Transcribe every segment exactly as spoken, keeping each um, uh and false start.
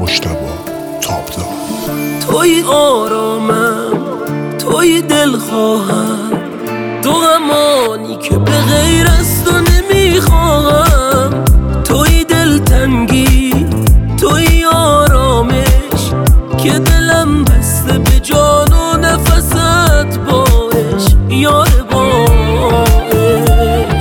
مجتبی تابدار. توی آرامم، توی دلخواهم، دو غمانی که به غیر از تو نمیخواهم. توی دلتنگی، توی آرامش که دلم بسته به جان و نفست باش یار باش.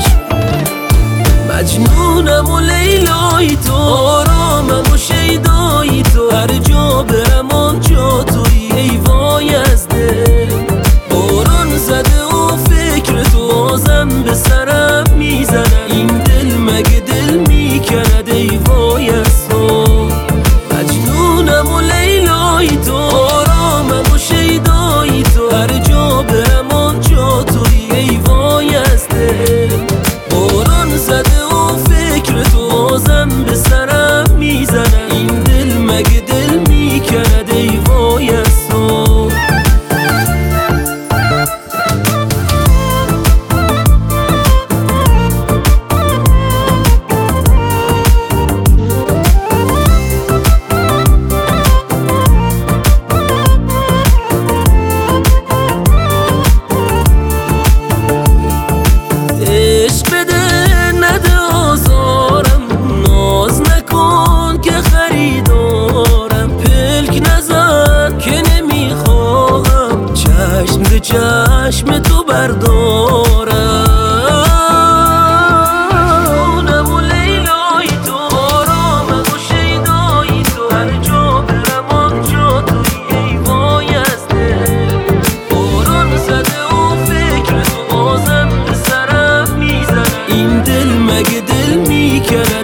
مجنونم و لیلای تو، آرامم و شیدای تو، هر جا برم آنجا توی ای وای از دل. باران زده و فکر تو آزم به سرم میزند، این دل مگه دل میکند ای وای از تو. مجنونم و لیلای تو، آرامم و شیدای تو، هر جا برم آنجا توی ای وای از دل. باران زده و فکر تو آزم به سرم میزند، این دل مگه دل میکند ای وای از تو. چشم تو بردارم. مجنونم و لیلای تو، آرامم و شیدای تو، هر جا برم آنجا توی ای وای از دل. باران زده و فکر تو آزم به سرم میزند، این دل مگه دل میکند